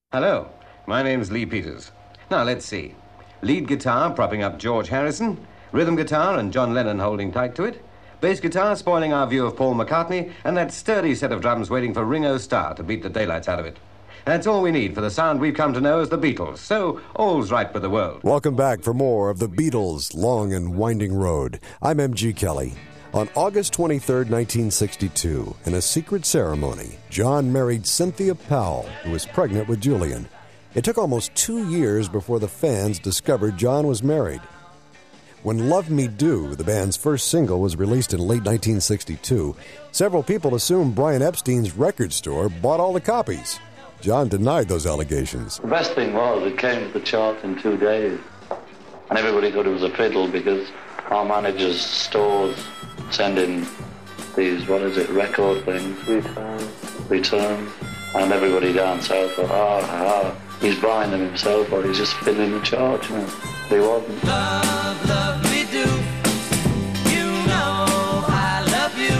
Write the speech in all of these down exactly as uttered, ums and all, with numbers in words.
Hello, my name's Lee Peters. Now, let's see. Lead guitar propping up George Harrison, rhythm guitar and John Lennon holding tight to it, bass guitar spoiling our view of Paul McCartney, and that sturdy set of drums waiting for Ringo Starr to beat the daylights out of it. That's all we need for the sound we've come to know as the Beatles, so all's right with the world. Welcome back for more of the Beatles' Long and Winding Road. I'm M G Kelly. On August twenty-third, nineteen sixty-two, in a secret ceremony, John married Cynthia Powell, who was pregnant with Julian. It took almost two years before the fans discovered John was married. When Love Me Do, the band's first single, was released in late nineteen sixty-two, several people assumed Brian Epstein's record store bought all the copies. John denied those allegations. The best thing was it came to the chart in two days. And everybody thought it was a fiddle because our managers' stores send in these, what is it, record things? Returns. Returns. And everybody down south thought, ah, ah, he's buying them himself or he's just fiddling the chart, you know. He wasn't. Love, love me do. You know I love you.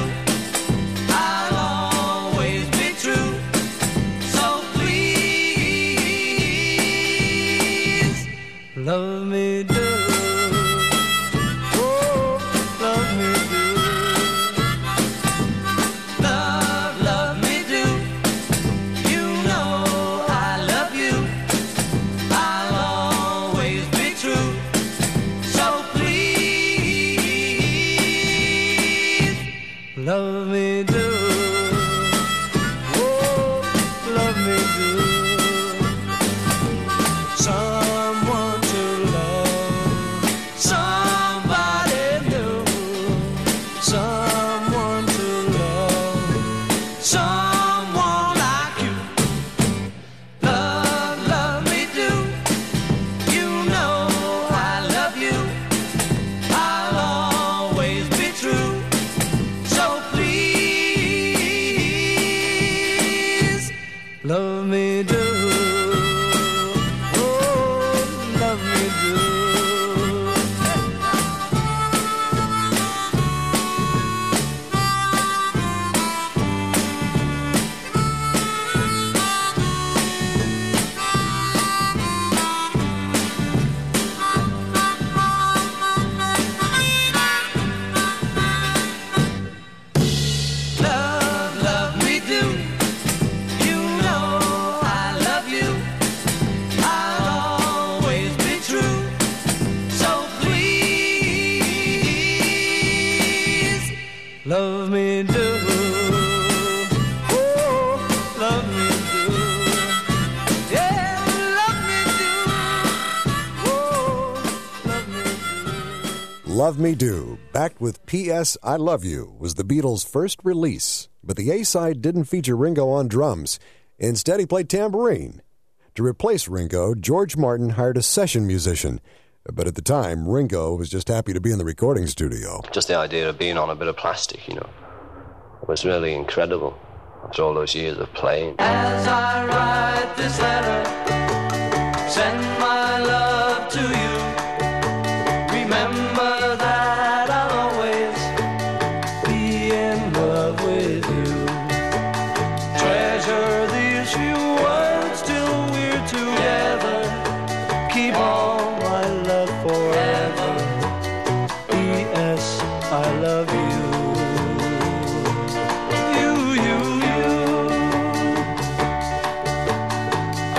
I'll always be true. So please, love me do. Love me do, oh, love me do. Someone to love, somebody new. Someone to love, someone like you. Love, love me do. You know I love you. I'll always be true. Love me do, oh, love me do. Love, love me do. Love me do, oh, love me do, yeah, love me do, oh, love me do. Love Me Do, backed with P S I Love You, was the Beatles' first release, but the A-side didn't feature Ringo on drums. Instead, he played tambourine. To replace Ringo, George Martin hired a session musician. But at the time, Ringo was just happy to be in the recording studio. Just the idea of being on a bit of plastic, you know, was really incredible after all those years of playing. As I write this letter, send my love to you. Remember that I'll always be in love with you. Treasure these few words till we're together. Keep on my love forever. P S I love you. You, you, you.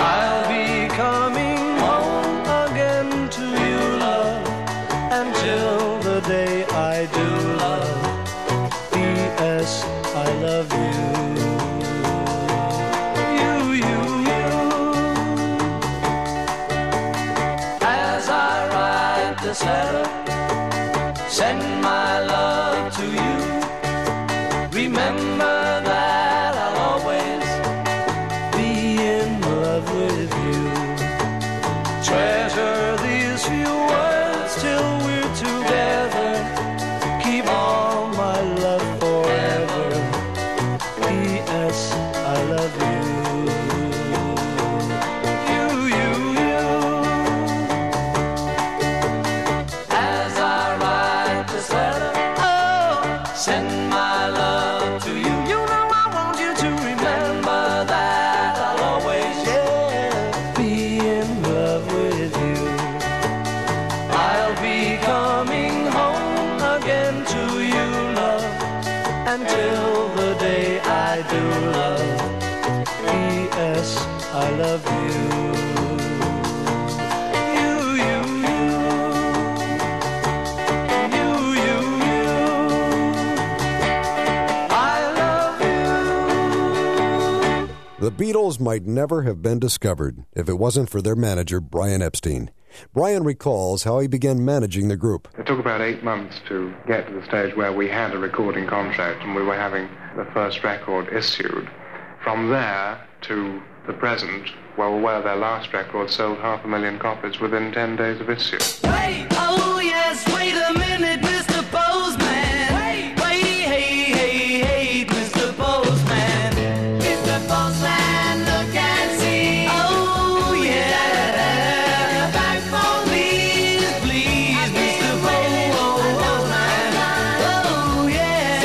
I love you. You, you, you. You, you, you. I love you. The Beatles might never have been discovered if it wasn't for their manager, Brian Epstein. Brian recalls how he began managing the group. It took about eight months to get to the stage where we had a recording contract and we were having the first record issued. From there to the present, well, where their last record sold half a million copies within ten days of issue. Wait, oh yes, wait a minute, Mister Postman. Wait, wait, hey, hey, hey, Mister Postman. Mister Postman, look and see. Oh yeah, back for please, please, Mister Postman. Oh yeah,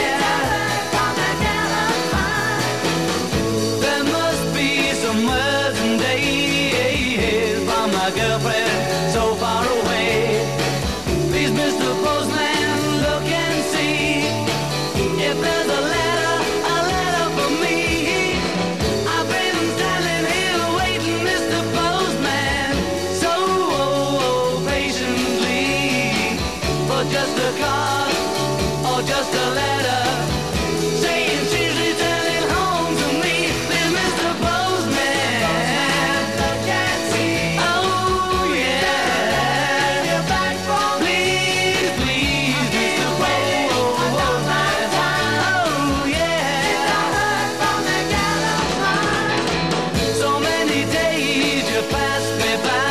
there must be some words days from my girlfriend so far away. Please, Mister Postman, look and see if there's a letter, a letter for me. I've been standing here waiting, Mister Postman, so oh, oh, patiently for just a card or just a letter saying she's returning home to me. Please, Mister Postman, look and see. Oh yeah, you're back for please, please, Mister Postman. Oh yeah, so many days you passed me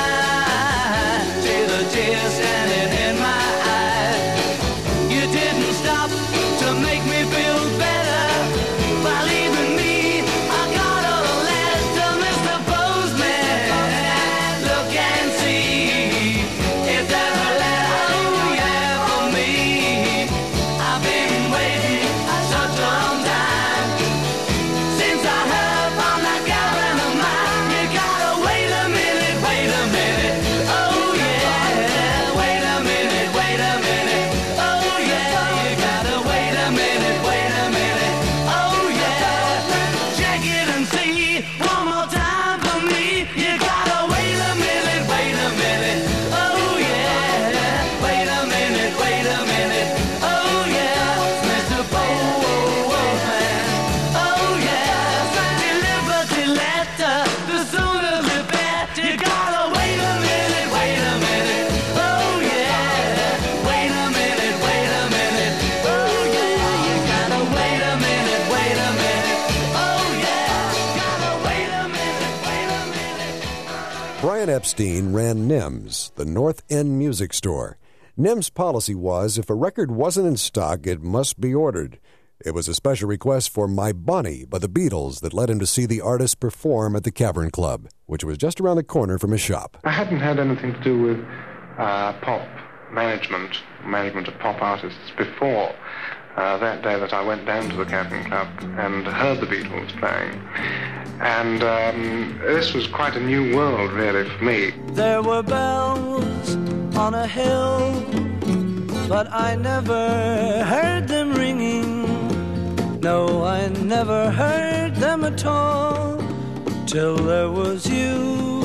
by, see the tears standing in my eyes. You didn't stop to make me feel better by leaving me. I got a letter, Mister Postman. Look and see if there's a letter, oh yeah, for me. I've been waiting such a long time since I heard from that girlfriend of mine. You gotta wait a minute, wait a minute. Oh yeah, wait a minute, wait a minute. Oh yeah, you gotta wait a minute, wait a minute. Oh yeah, check it and see one more time for me. You gotta wait a minute, wait a minute. Oh yeah, wait a minute, wait a minute. Oh yeah, Mister Postman. Oh yeah, deliver the letter, the sooner the better. You gotta wait a minute, wait a minute. Oh yeah, wait a minute, wait a minute. Oh yeah, you gotta wait a minute, wait a minute. Oh yeah, gotta wait a minute, wait a minute. Brian Epstein ran NIMS, the North End Music Store. NIMS' policy was if a record wasn't in stock, it must be ordered. It was a special request for My Bonnie by the Beatles that led him to see the artist perform at the Cavern Club, which was just around the corner from his shop. I hadn't had anything to do with uh, pop management, management of pop artists before uh, that day that I went down to the Cavern Club and heard the Beatles playing. And um, this was quite a new world, really, for me. There were bells on a hill, but I never heard them ringing. No, I never heard them at all till there was you.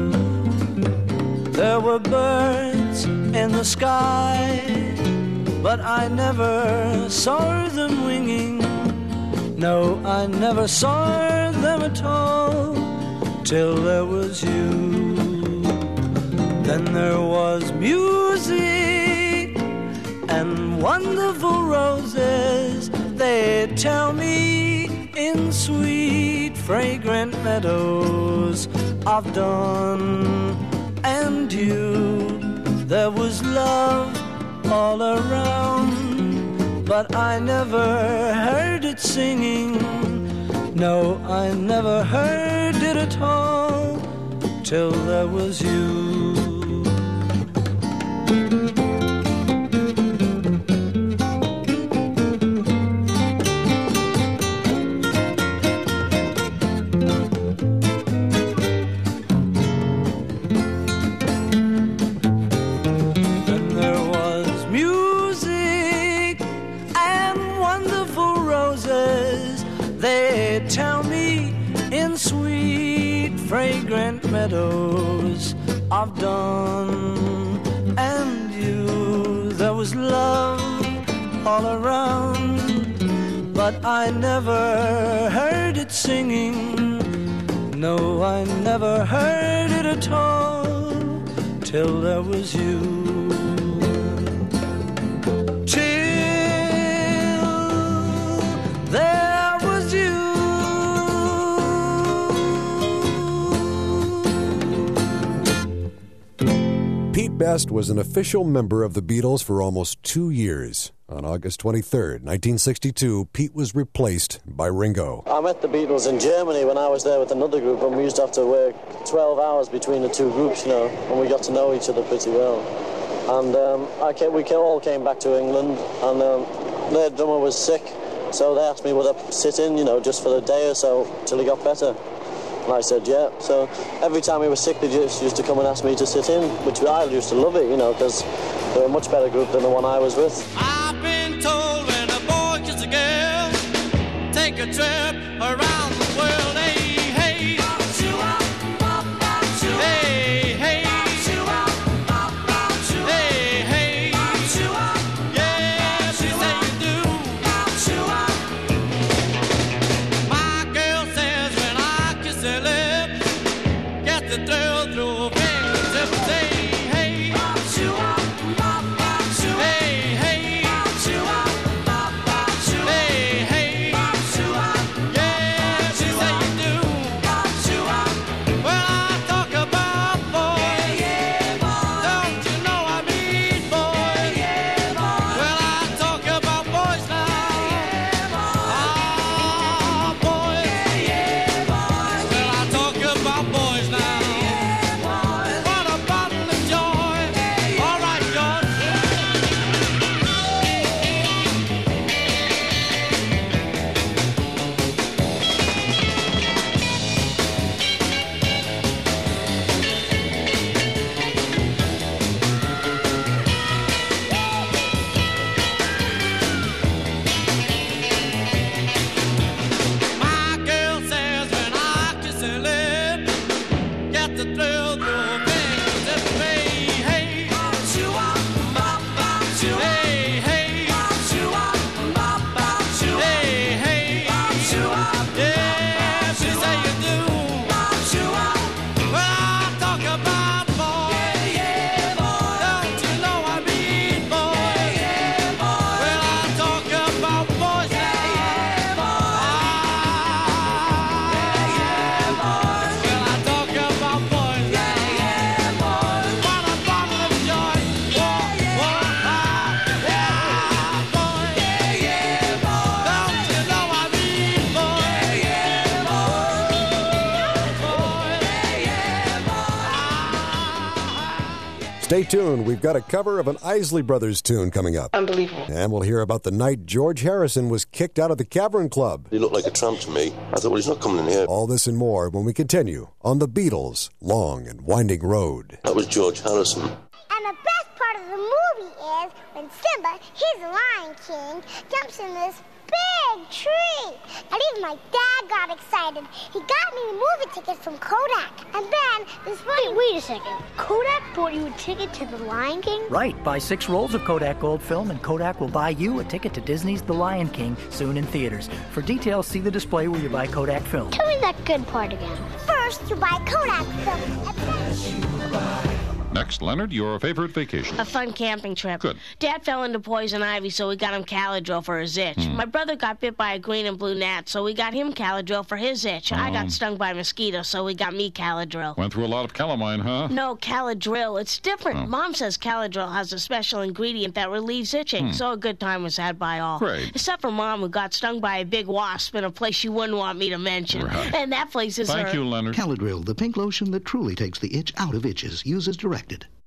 There were birds in the sky, but I never saw them winging. No, I never saw them at all till there was you. Then there was music and wonderful roses, they'd tell me, in sweet fragrant meadows of dawn and dew. There was love all around, but I never heard it singing. No, I never heard it at all till there was you. fragrant meadows of dawn. And you, there was love all around, but I never heard it singing. No, I never heard it at all till there was you. Till there was you. Pete Best was an official member of the Beatles for almost two years. On August twenty-third, nineteen sixty-two, Pete was replaced by Ringo. I met the Beatles in Germany when I was there with another group, and we used to have to work twelve hours between the two groups, you know, and we got to know each other pretty well. And um, I came, we came, all came back to England, and um, their drummer was sick, so they asked me would I sit in, you know, just for a day or so till he got better. And I said, yeah. So every time he was sick, they just used to come and ask me to sit in, which I used to love it, you know, because they were a much better group than the one I was with. I've been told when a boy kisses a girl, take a trip around the world. Hey, hey. Hey, hey. Hey, hey. Yeah, she say you do. My girl says when I kiss her lips, get the thrill through her fingertips. Hey, hey. Stay tuned. We've got a cover of an Isley Brothers tune coming up. Unbelievable. And we'll hear about the night George Harrison was kicked out of the Cavern Club. He looked like a tramp to me. I thought, well, he's not coming in here. All this and more when we continue on The Beatles' Long and Winding Road. That was George Harrison. And the best part of the movie is when Simba, he's the Lion King, jumps in this big tree. And even my dad got excited. He got me movie tickets from Kodak. And then this funny... Wait, wait a second. Kodak bought you a ticket to the Lion King? Right. Buy six rolls of Kodak Gold film and Kodak will buy you a ticket to Disney's The Lion King, soon in theaters. For details, see the display where you buy Kodak film. Tell me that good part again. First, you buy Kodak film. And then... Next, Leonard, your favorite vacation. A fun camping trip. Good. Dad fell into poison ivy, so we got him Caladryl for his itch. Hmm. My brother got bit by a green and blue gnat, so we got him Caladryl for his itch. Oh. I got stung by a mosquito, so we got me Caladryl. Went through a lot of calamine, huh? No, Caladryl. It's different. Oh. Mom says Caladryl has a special ingredient that relieves itching, Hmm. so a good time was had by all. Great. Except for Mom, who got stung by a big wasp in a place you wouldn't want me to mention. Right. And that place is Thank her... you, Leonard. Caladryl, the pink lotion that truly takes the itch out of itches. Use as directed.